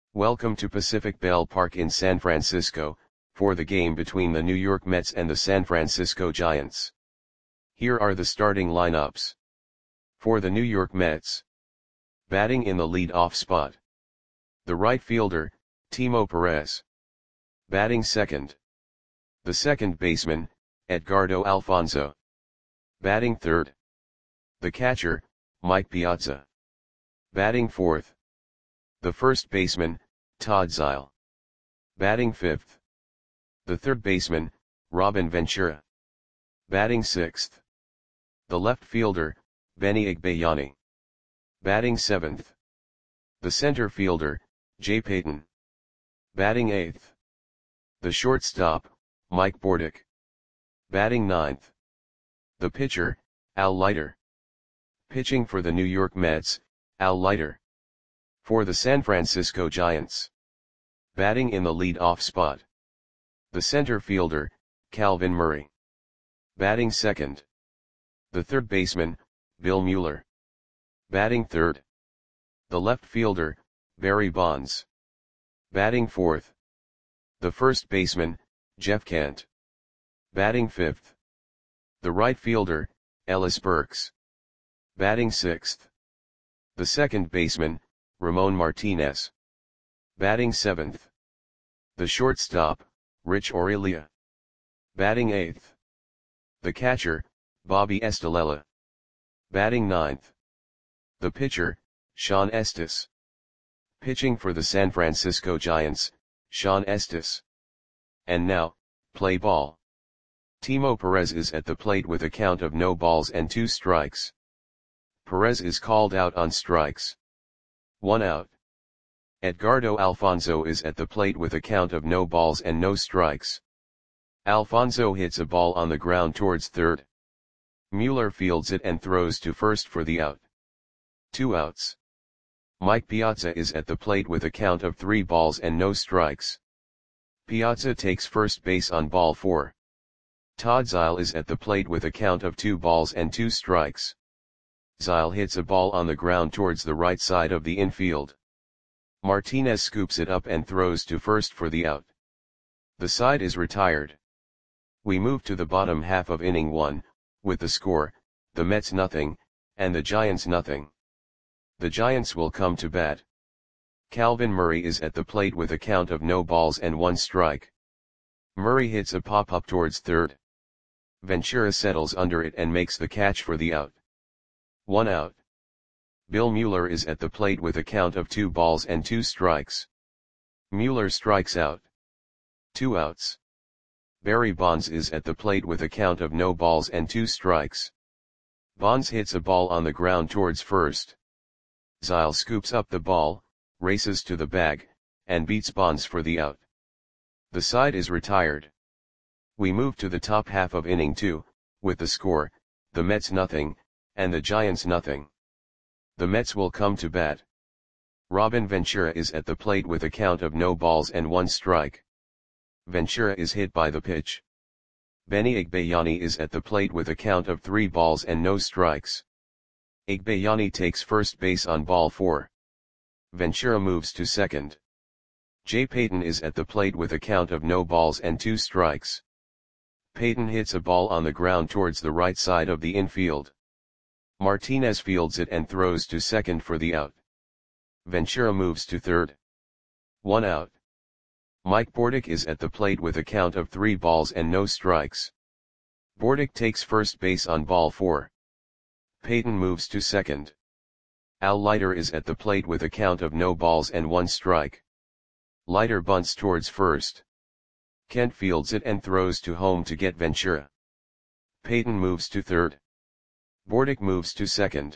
Welcome to Pacific Bell Park in San Francisco, for the game between the New York Mets and the San Francisco Giants. Here are the starting lineups. For the New York Mets. Batting in the lead-off spot. The right fielder, Timo Perez. Batting second. The second baseman, Edgardo Alfonzo. Batting third. The catcher, Mike Piazza. Batting fourth. The first baseman, Todd Zeile. Batting fifth. The third baseman, Robin Ventura. Batting sixth. The left fielder, Benny Agbayani. Batting seventh. The center fielder, Jay Payton. Batting eighth. The shortstop, Mike Bordick. Batting ninth. The pitcher, Al Leiter. Pitching for the New York Mets, Al Leiter. For the San Francisco Giants. Batting in the lead-off spot. The center fielder, Calvin Murray. Batting second. The third baseman, Bill Mueller. Batting third. The left fielder, Barry Bonds. Batting fourth. The first baseman, Jeff Kent. Batting fifth. The right fielder, Ellis Burks. Batting sixth. The second baseman, Ramon Martinez. Batting seventh. The shortstop, Rich Aurelia. Batting eighth. The catcher, Bobby Estalella. Batting ninth. The pitcher, Sean Estes. Pitching for the San Francisco Giants, Sean Estes. And now, play ball. Timo Perez is at the plate with a count of no balls and 2 strikes. Perez is called out on strikes. 1 out. Edgardo Alfonzo is at the plate with a count of no balls and no strikes. Alfonzo hits a ball on the ground towards third. Mueller fields it and throws to first for the out. 2 outs. Mike Piazza is at the plate with a count of 3 balls and no strikes. Piazza takes first base on ball 4. Todd Zeile is at the plate with a count of 2 balls and 2 strikes. Zeile hits a ball on the ground towards the right side of the infield. Martinez scoops it up and throws to first for the out. The side is retired. We move to the bottom half of inning 1, with the score, the Mets nothing, and the Giants nothing. The Giants will come to bat. Calvin Murray is at the plate with a count of no balls and 1 strike. Murray hits a pop-up towards third. Ventura settles under it and makes the catch for the out. 1 out. Bill Mueller is at the plate with a count of 2 balls and 2 strikes. Mueller strikes out. 2 outs. Barry Bonds is at the plate with a count of no balls and 2 strikes. Bonds hits a ball on the ground towards first. Zeile scoops up the ball, races to the bag, and beats Bonds for the out. The side is retired. We move to the top half of inning 2, with the score, the Mets nothing, and the Giants nothing. The Mets will come to bat. Robin Ventura is at the plate with a count of no balls and 1 strike. Ventura is hit by the pitch. Benny Agbayani is at the plate with a count of 3 balls and no strikes. Agbayani takes first base on ball 4. Ventura moves to second. Jay Payton is at the plate with a count of no balls and 2 strikes. Payton hits a ball on the ground towards the right side of the infield. Martinez fields it and throws to second for the out. Ventura moves to third. 1 out. Mike Bordick is at the plate with a count of 3 balls and no strikes. Bordick takes first base on ball 4. Payton moves to second. Al Leiter is at the plate with a count of no balls and 1 strike. Leiter bunts towards first. Kent fields it and throws to home to get Ventura. Payton moves to third. Bordick moves to second.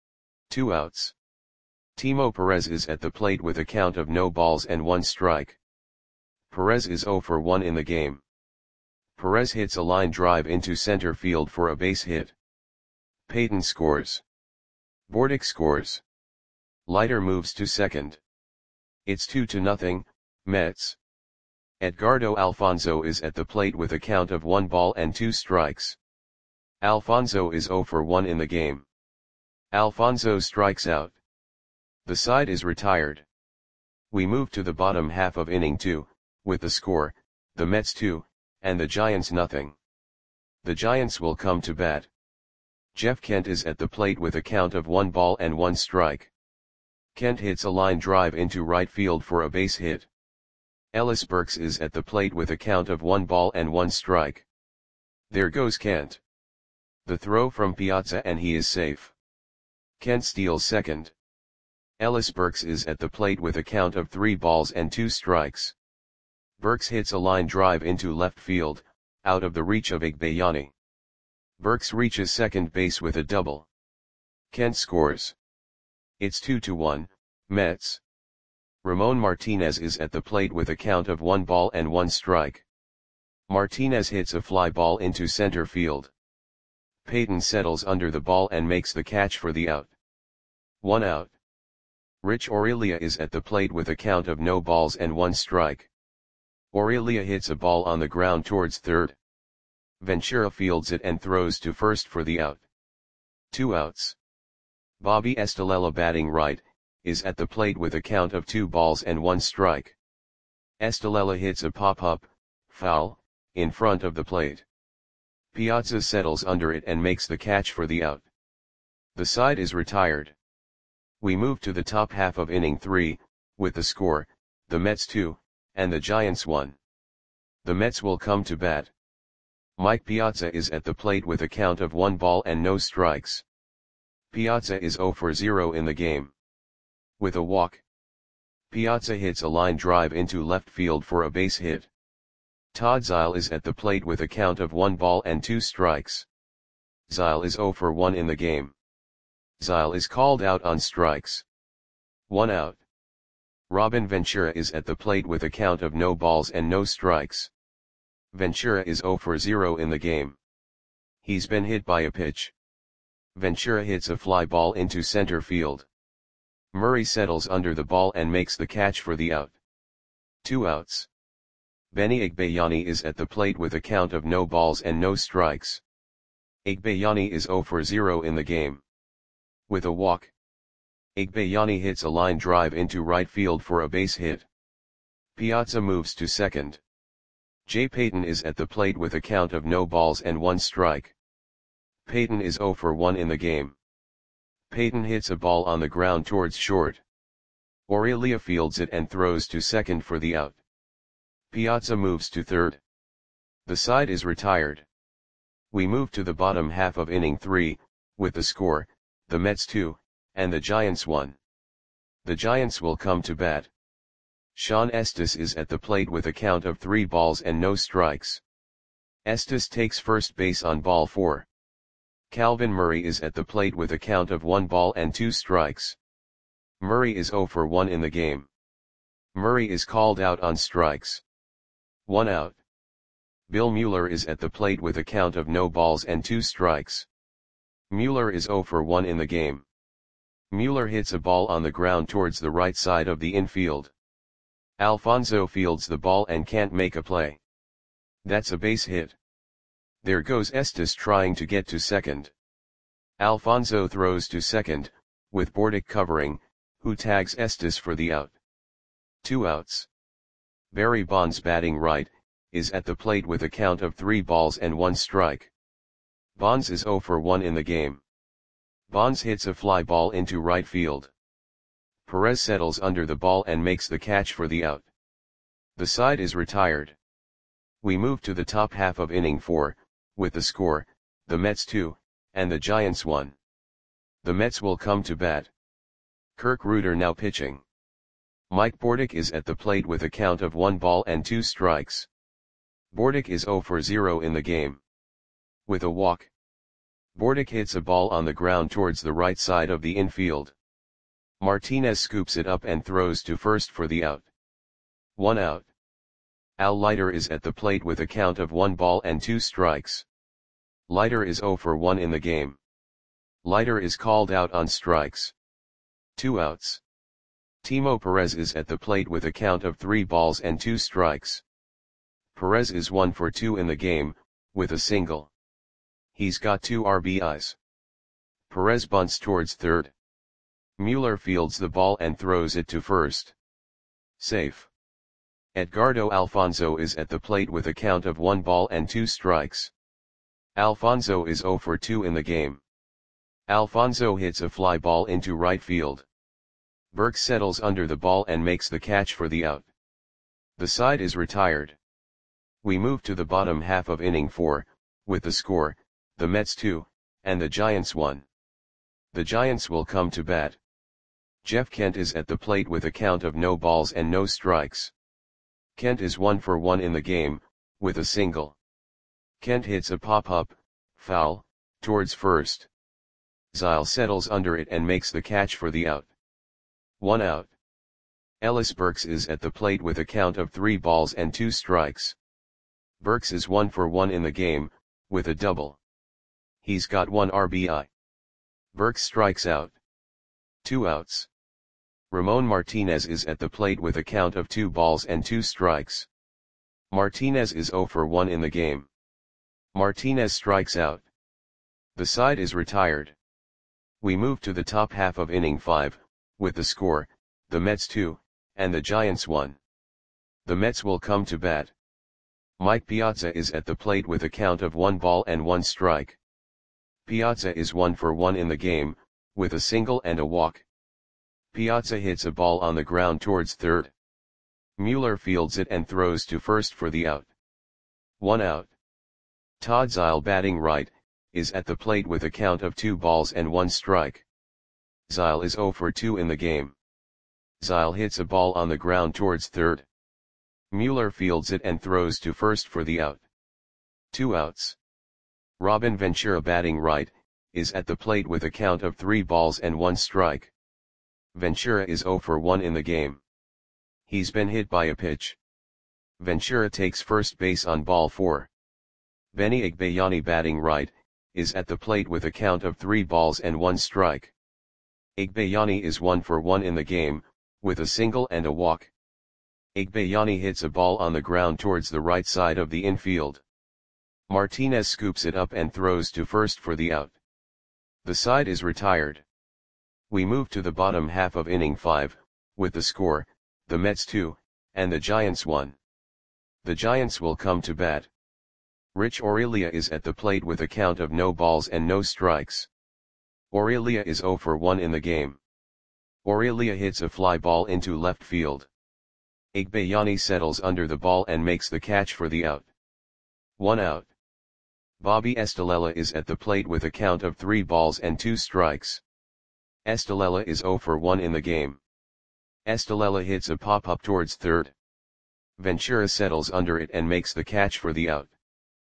2 outs. Timo Perez is at the plate with a count of no balls and 1 strike. Perez is 0 for 1 in the game. Perez hits a line drive into center field for a base hit. Payton scores. Bordick scores. Leiter moves to second. It's 2-0, Mets. Edgardo Alfonzo is at the plate with a count of 1 ball and 2 strikes. Alfonzo is 0 for 1 in the game. Alfonzo strikes out. The side is retired. We move to the bottom half of inning 2, with the score, the Mets 2, and the Giants nothing. The Giants will come to bat. Jeff Kent is at the plate with a count of 1 ball and 1 strike. Kent hits a line drive into right field for a base hit. Ellis Burks is at the plate with a count of 1 ball and 1 strike. There goes Kent. The throw from Piazza and he is safe. Kent steals second. Ellis Burks is at the plate with a count of 3 balls and 2 strikes. Burks hits a line drive into left field, out of the reach of Igbayani. Burks reaches second base with a double. Kent scores. It's 2-1, Mets. Ramon Martinez is at the plate with a count of 1 ball and 1 strike. Martinez hits a fly ball into center field. Payton settles under the ball and makes the catch for the out. 1 out. Rich Aurelia is at the plate with a count of no balls and 1 strike. Aurelia hits a ball on the ground towards third. Ventura fields it and throws to first for the out. 2 outs. Bobby Estalella, batting right, is at the plate with a count of 2 balls and 1 strike. Estalella hits a pop-up, foul, in front of the plate. Piazza settles under it and makes the catch for the out. The side is retired. We move to the top half of inning 3, with the score, the Mets 2, and the Giants 1. The Mets will come to bat. Mike Piazza is at the plate with a count of 1 ball and no strikes. Piazza is 0 for 0 in the game. With a walk, Piazza hits a line drive into left field for a base hit. Todd Zeile is at the plate with a count of 1 ball and 2 strikes. Zeile is 0 for 1 in the game. Zeile is called out on strikes. 1 out. Robin Ventura is at the plate with a count of no balls and no strikes. Ventura is 0 for 0 in the game. He's been hit by a pitch. Ventura hits a fly ball into center field. Murray settles under the ball and makes the catch for the out. 2 outs. Benny Igbayani is at the plate with a count of no balls and no strikes. Igbayani is 0 for 0 in the game. With a walk, Igbayani hits a line drive into right field for a base hit. Piazza moves to second. Jay Payton is at the plate with a count of no balls and 1 strike. Payton is 0 for 1 in the game. Payton hits a ball on the ground towards short. Aurelia fields it and throws to second for the out. Piazza moves to third. The side is retired. We move to the bottom half of inning 3, with the score, the Mets 2, and the Giants 1. The Giants will come to bat. Sean Estes is at the plate with a count of 3 balls and no strikes. Estes takes first base on ball 4. Calvin Murray is at the plate with a count of 1 ball and 2 strikes. Murray is 0 for 1 in the game. Murray is called out on strikes. 1 out. Bill Mueller is at the plate with a count of no balls and 2 strikes. Mueller is 0 for 1 in the game. Mueller hits a ball on the ground towards the right side of the infield. Alfonso fields the ball and can't make a play. That's a base hit. There goes Estes trying to get to second. Alfonso throws to second, with Bordick covering, who tags Estes for the out. 2 outs. Barry Bonds, batting right, is at the plate with a count of 3 balls and 1 strike. Bonds is 0 for 1 in the game. Bonds hits a fly ball into right field. Perez settles under the ball and makes the catch for the out. The side is retired. We move to the top half of inning 4, with the score, the Mets 2, and the Giants 1. The Mets will come to bat. Kirk Reuter now pitching. Mike Bordick is at the plate with a count of 1 ball and 2 strikes. Bordick is 0 for 0 in the game. With a walk, Bordick hits a ball on the ground towards the right side of the infield. Martinez scoops it up and throws to first for the out. 1 out. Al Leiter is at the plate with a count of 1 ball and 2 strikes. Leiter is 0 for 1 in the game. Leiter is called out on strikes. 2 outs. Timo Perez is at the plate with a count of 3 balls and 2 strikes. Perez is 1 for 2 in the game, with a single. He's got 2 RBIs. Perez bunts towards third. Mueller fields the ball and throws it to first. Safe. Edgardo Alfonso is at the plate with a count of 1 ball and 2 strikes. Alfonso is 0 for 2 in the game. Alfonso hits a fly ball into right field. Burke settles under the ball and makes the catch for the out. The side is retired. We move to the bottom half of inning 4, with the score, the Mets 2, and the Giants 1. The Giants will come to bat. Jeff Kent is at the plate with a count of no balls and no strikes. Kent is 1 for 1 in the game, with a single. Kent hits a pop-up, foul, towards first. Zile settles under it and makes the catch for the out. 1 out. Ellis Burks is at the plate with a count of 3 balls and 2 strikes. Burks is 1 for 1 in the game, with a double. He's got 1 RBI. Burks strikes out. 2 outs. Ramon Martinez is at the plate with a count of 2 balls and 2 strikes. Martinez is 0 for 1 in the game. Martinez strikes out. The side is retired. We move to the top half of inning 5, with the score, the Mets 2, and the Giants 1. The Mets will come to bat. Mike Piazza is at the plate with a count of 1 ball and 1 strike. Piazza is 1 for 1 in the game, with a single and a walk. Piazza hits a ball on the ground towards third. Mueller fields it and throws to first for the out. 1 out. Todd Zile, batting right, is at the plate with a count of 2 balls and 1 strike. Zile is 0 for 2 in the game. Zile hits a ball on the ground towards third. Mueller fields it and throws to first for the out. 2 outs. Robin Ventura, batting right, is at the plate with a count of 3 balls and 1 strike. Ventura is 0 for 1 in the game. He's been hit by a pitch. Ventura takes first base on ball 4. Benny Igbayani, batting right, is at the plate with a count of 3 balls and 1 strike. Igbayani is 1 for 1 in the game, with a single and a walk. Igbayani hits a ball on the ground towards the right side of the infield. Martinez scoops it up and throws to first for the out. The side is retired. We move to the bottom half of inning 5, with the score, the Mets 2, and the Giants 1. The Giants will come to bat. Rich Aurelia is at the plate with a count of no balls and no strikes. Aurelia is 0 for 1 in the game. Aurelia hits a fly ball into left field. Igbayani settles under the ball and makes the catch for the out. 1 out. Bobby Estalella is at the plate with a count of 3 balls and 2 strikes. Estalella is 0 for 1 in the game. Estalella hits a pop-up towards third. Ventura settles under it and makes the catch for the out.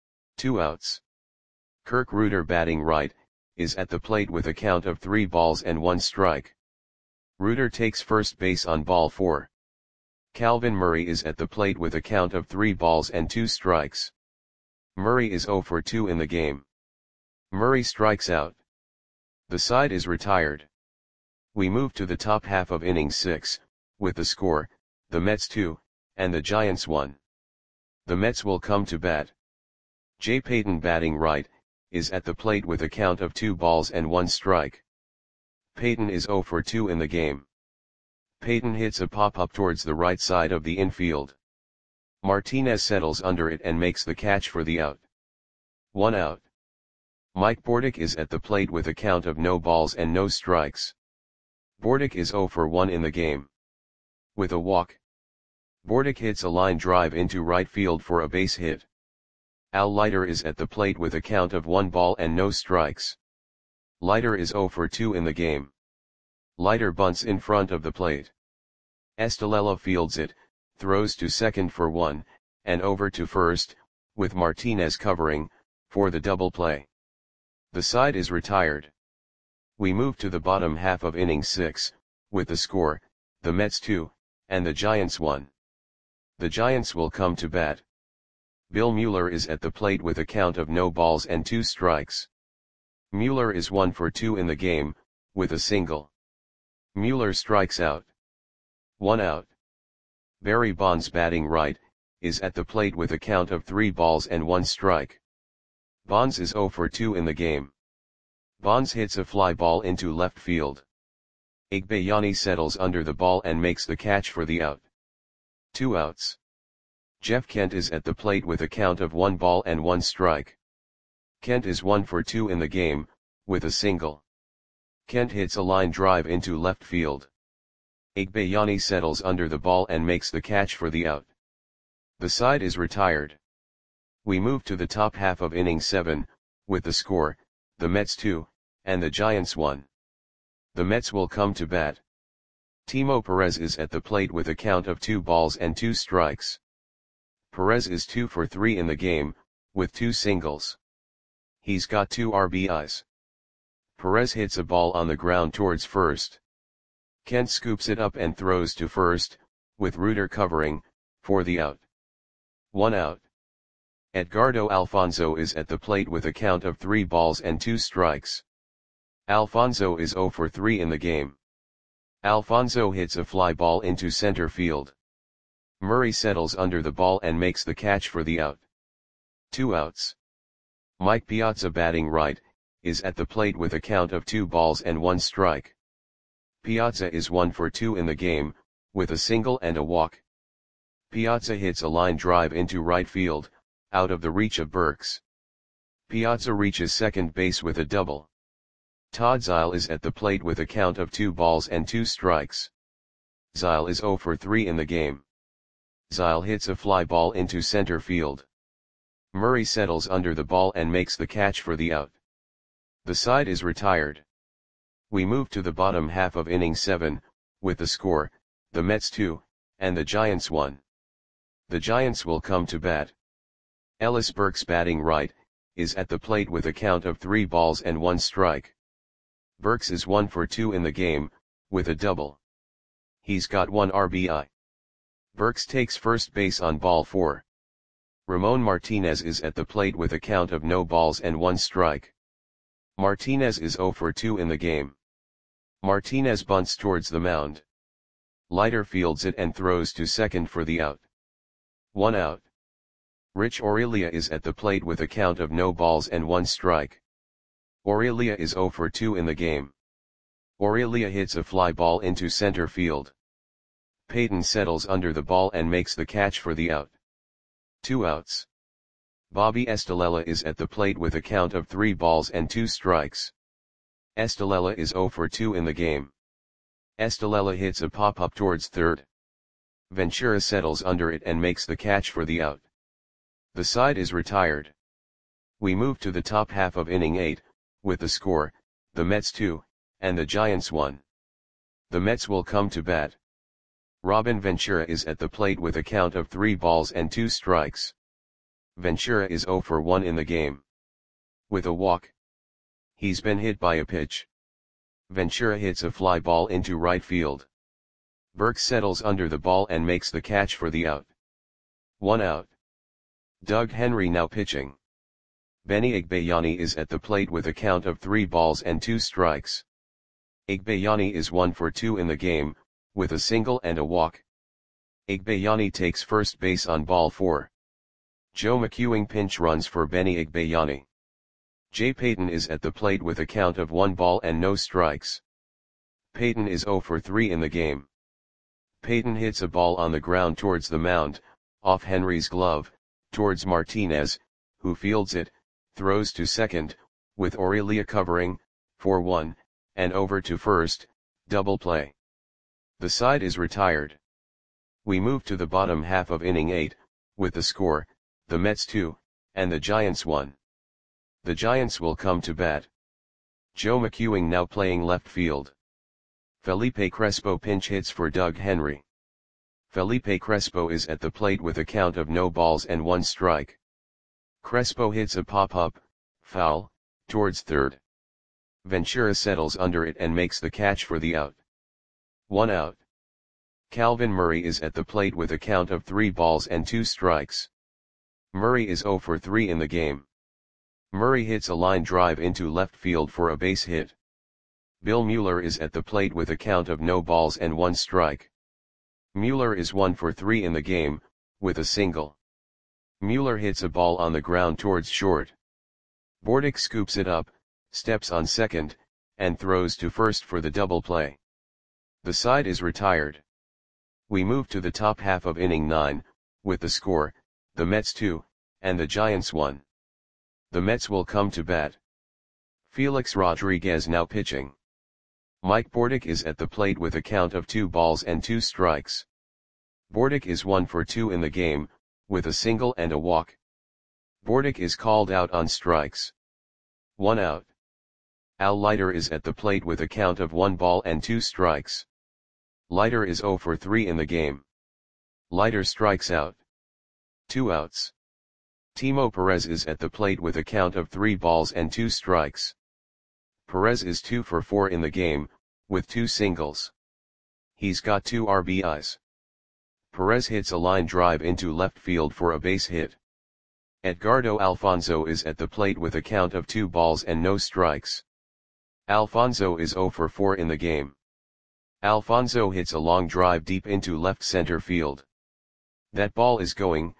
2 outs. Kirk Reuter, batting right, is at the plate with a count of 3 balls and 1 strike. Reuter takes first base on ball 4. Calvin Murray is at the plate with a count of 3 balls and 2 strikes. Murray is 0 for 2 in the game. Murray strikes out. The side is retired. We move to the top half of inning 6, with the score, the Mets 2, and the Giants 1. The Mets will come to bat. Jay Payton, batting right, is at the plate with a count of 2 balls and 1 strike. Payton is 0 for 2 in the game. Payton hits a pop-up towards the right side of the infield. Martinez settles under it and makes the catch for the out. 1 out. Mike Bordick is at the plate with a count of no balls and no strikes. Bordick is 0 for 1 in the game. With a walk. Bordick hits a line drive into right field for a base hit. Al Leiter is at the plate with a count of 1 ball and no strikes. Leiter is 0 for 2 in the game. Leiter bunts in front of the plate. Estalella fields it, throws to second for 1, and over to first, with Martinez covering, for the double play. The side is retired. We move to the bottom half of inning 6, with the score, the Mets 2, and the Giants 1. The Giants will come to bat. Bill Mueller is at the plate with a count of no balls and 2 strikes. Mueller is 1 for 2 in the game, with a single. Mueller strikes out. 1 out. Barry Bonds, batting right, is at the plate with a count of 3 balls and 1 strike. Bonds is 0 for 2 in the game. Bonds hits a fly ball into left field. Igbayani settles under the ball and makes the catch for the out. 2 outs. Jeff Kent is at the plate with a count of 1 ball and 1 strike. Kent is 1 for 2 in the game, with a single. Kent hits a line drive into left field. Igbayani settles under the ball and makes the catch for the out. The side is retired. We move to the top half of inning 7, with the score, the Mets 2, and the Giants 1. The Mets will come to bat. Timo Perez is at the plate with a count of 2 balls and 2 strikes. Perez is 2 for 3 in the game, with 2 singles. He's got 2 RBIs. Perez hits a ball on the ground towards first. Kent scoops it up and throws to first, with Reuter covering, for the out. 1 out. Edgardo Alfonzo is at the plate with a count of 3 balls and 2 strikes. Alfonzo is 0 for 3 in the game. Alfonzo hits a fly ball into center field. Murray settles under the ball and makes the catch for the out. 2 outs. Mike Piazza, batting right, is at the plate with a count of 2 balls and 1 strike. Piazza is 1 for 2 in the game, with a single and a walk. Piazza hits a line drive into right field, out of the reach of Burks. Piazza reaches second base with a double. Todd Zeile is at the plate with a count of 2 balls and 2 strikes. Zeile is 0 for 3 in the game. Zeile hits a fly ball into center field. Murray settles under the ball and makes the catch for the out. The side is retired. We move to the bottom half of inning 7, with the score, the Mets 2, and the Giants 1. The Giants will come to bat. Ellis Burks, batting right, is at the plate with a count of 3 balls and 1 strike. Burks is 1 for 2 in the game, with a double. He's got 1 RBI. Burks takes first base on ball 4. Ramon Martinez is at the plate with a count of no balls and 1 strike. Martinez is 0 for 2 in the game. Martinez bunts towards the mound. Leiter fields it and throws to second for the out. 1 out. Rich Aurelia is at the plate with a count of no balls and 1 strike. Aurelia is 0 for 2 in the game. Aurelia hits a fly ball into center field. Payton settles under the ball and makes the catch for the out. 2 outs. Bobby Estalella is at the plate with a count of 3 balls and 2 strikes. Estalella is 0 for 2 in the game. Estalella hits a pop-up towards third. Ventura settles under it and makes the catch for the out. The side is retired. We move to the top half of inning 8, with the score, the Mets 2, and the Giants 1. The Mets will come to bat. Robin Ventura is at the plate with a count of 3 balls and 2 strikes. Ventura is 0 for 1 in the game. With a walk. He's been hit by a pitch. Ventura hits a fly ball into right field. Burks settles under the ball and makes the catch for the out. 1 out. Doug Henry now pitching. Benny Igbayani is at the plate with a count of 3 balls and 2 strikes. Igbayani is 1 for 2 in the game, with a single and a walk. Igbayani takes first base on ball 4. Joe McEwing pinch runs for Benny Igbayani. Jay Payton is at the plate with a count of 1 ball and no strikes. Payton is 0 for 3 in the game. Payton hits a ball on the ground towards the mound, off Henry's glove, towards Martinez, who fields it, throws to second, with Aurelia covering, for 1, and over to first, double play. The side is retired. We move to the bottom half of inning 8, with the score, the Mets 2, and the Giants 1. The Giants will come to bat. Joe McEwing now playing left field. Felipe Crespo pinch hits for Doug Henry. Felipe Crespo is at the plate with a count of no balls and 1 strike. Crespo hits a pop-up, foul, towards third. Ventura settles under it and makes the catch for the out. 1 out. Calvin Murray is at the plate with a count of 3 balls and 2 strikes. Murray is 0 for 3 in the game. Murray hits a line drive into left field for a base hit. Bill Mueller is at the plate with a count of no balls and 1 strike. Mueller is 1 for 3 in the game, with a single. Mueller hits a ball on the ground towards short. Bordick scoops it up, steps on second, and throws to first for the double play. The side is retired. We move to the top half of inning 9, with the score, the Mets 2, and the Giants 1. The Mets will come to bat. Felix Rodriguez now pitching. Mike Bordick is at the plate with a count of 2 balls and 2 strikes. Bordick is 1 for 2 in the game, with a single and a walk. Bordick is called out on strikes. 1 out. Al Leiter is at the plate with a count of 1 ball and 2 strikes. Leiter is 0 for 3 in the game. Leiter strikes out. 2 outs. Timo Perez is at the plate with a count of 3 balls and 2 strikes. Perez is 2 for 4 in the game, with 2 singles. He's got 2 RBIs. Perez hits a line drive into left field for a base hit. Edgardo Alfonzo is at the plate with a count of 2 balls and no strikes. Alfonzo is 0 for 4 in the game. Alfonzo hits a long drive deep into left center field. That ball is gone.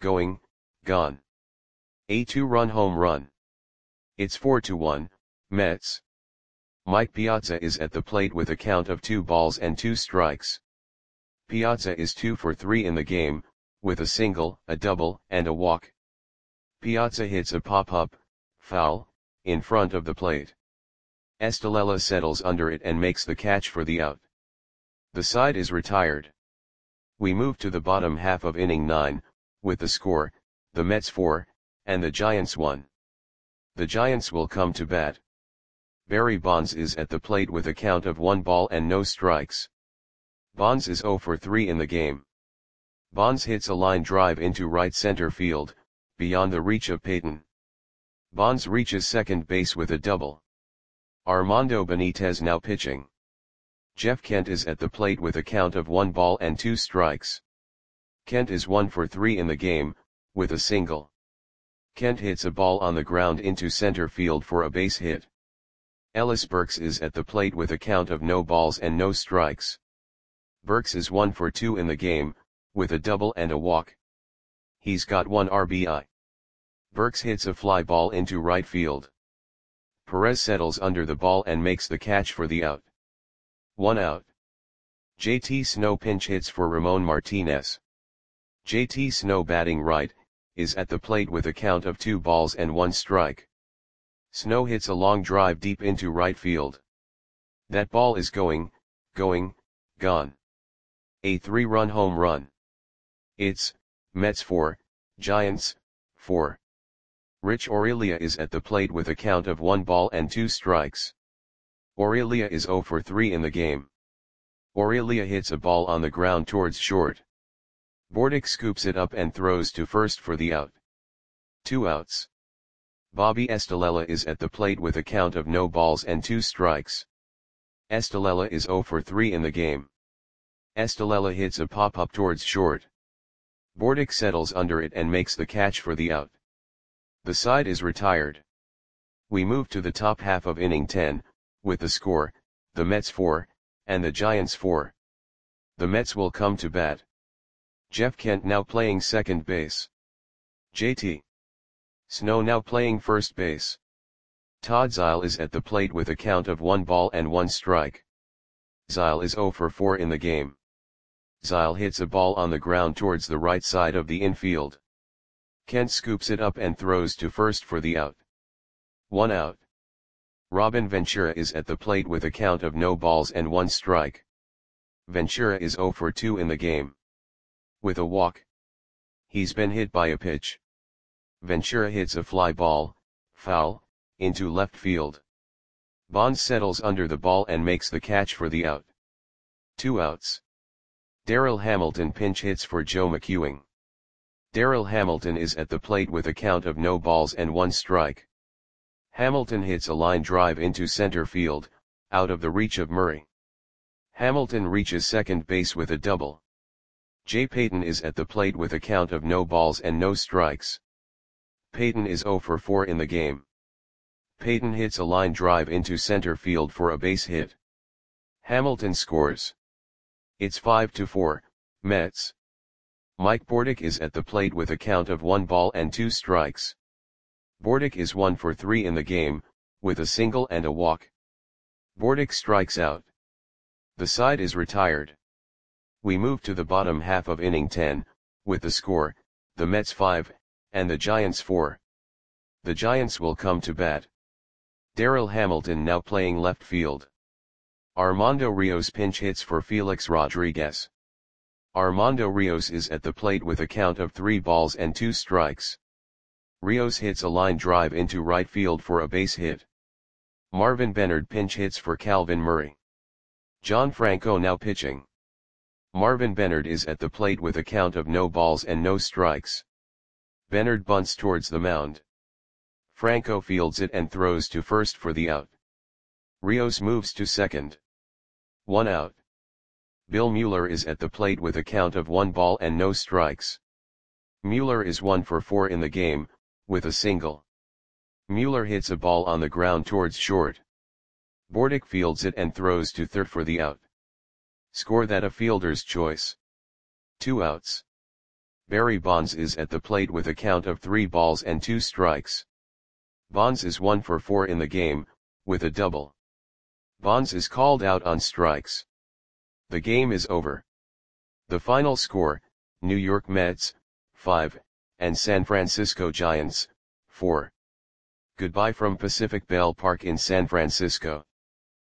A 2-run home run. It's 4-1, Mets. Mike Piazza is at the plate with a count of 2 balls and 2 strikes. Piazza is 2 for 3 in the game, with a single, a double, and a walk. Piazza hits a pop-up, foul, in front of the plate. Estelella settles under it and makes the catch for the out. The side is retired. We move to the bottom half of inning 9, with the score, the Mets 4, and the Giants 1. The Giants will come to bat. Barry Bonds is at the plate with a count of 1 ball and no strikes. Bonds is 0 for 3 in the game. Bonds hits a line drive into right center field, beyond the reach of Peyton. Bonds reaches second base with a double. Armando Benitez now pitching. Jeff Kent is at the plate with a count of 1 ball and 2 strikes. Kent is 1 for 3 in the game, with a single. Kent hits a ball on the ground into center field for a base hit. Ellis Burks is at the plate with a count of no balls and no strikes. Burks is 1 for 2 in the game, with a double and a walk. He's got 1 RBI. Burks hits a fly ball into right field. Perez settles under the ball and makes the catch for the out. 1 out. JT Snow pinch hits for Ramon Martinez. JT Snow batting right, is at the plate with a count of 2 balls and 1 strike. Snow hits a long drive deep into right field. That ball is gone. A 3-run home run. It's, Mets 4, Giants, 4. Rich Aurelia is at the plate with a count of 1 ball and 2 strikes. Aurelia is 0 for 3 in the game. Aurelia hits a ball on the ground towards short. Bordick scoops it up and throws to first for the out. 2 outs. Bobby Estelella is at the plate with a count of no balls and 2 strikes. Estelella is 0 for 3 in the game. Estelella hits a pop-up towards short. Bordick settles under it and makes the catch for the out. The side is retired. We move to the top half of inning 10, with the score, the Mets 4, and the Giants 4. The Mets will come to bat. Jeff Kent now playing second base. JT Snow now playing first base. Todd Zeile is at the plate with a count of 1 ball and 1 strike. Zeile is 0 for 4 in the game. Zeile hits a ball on the ground towards the right side of the infield. Kent scoops it up and throws to first for the out. 1 out. Robin Ventura is at the plate with a count of no balls and 1 strike. Ventura is 0 for 2 in the game. With a walk. He's been hit by a pitch. Ventura hits a fly ball, foul, into left field. Bonds settles under the ball and makes the catch for the out. 2 outs. Darryl Hamilton pinch hits for Joe McEwing. Darryl Hamilton is at the plate with a count of no balls and 1 strike. Hamilton hits a line drive into center field, out of the reach of Murray. Hamilton reaches second base with a double. Jay Payton is at the plate with a count of no balls and no strikes. Payton is 0 for 4 in the game. Payton hits a line drive into center field for a base hit. Hamilton scores. It's 5-4, Mets. Mike Bordick is at the plate with a count of 1 ball and 2 strikes. Bordick is 1 for 3 in the game, with a single and a walk. Bordick strikes out. The side is retired. We move to the bottom half of inning 10, with the score, the Mets 5, and the Giants 4. The Giants will come to bat. Darryl Hamilton now playing left field. Armando Rios pinch hits for Felix Rodriguez. Armando Rios is at the plate with a count of 3 balls and 2 strikes. Rios hits a line drive into right field for a base hit. Marvin Benard pinch hits for Calvin Murray. John Franco now pitching. Marvin Benard is at the plate with a count of no balls and no strikes. Benard bunts towards the mound. Franco fields it and throws to first for the out. Rios moves to second. 1 out. Bill Mueller is at the plate with a count of 1 ball and no strikes. Mueller is 1 for 4 in the game, with a single. Mueller hits a ball on the ground towards short. Bordick fields it and throws to third for the out. Score that a fielder's choice. 2 outs. Barry Bonds is at the plate with a count of 3 balls and 2 strikes. Bonds is 1 for 4 in the game, with a double. Bonds is called out on strikes. The game is over. The final score, New York Mets, 5, and San Francisco Giants, 4. Goodbye from Pacific Bell Park in San Francisco.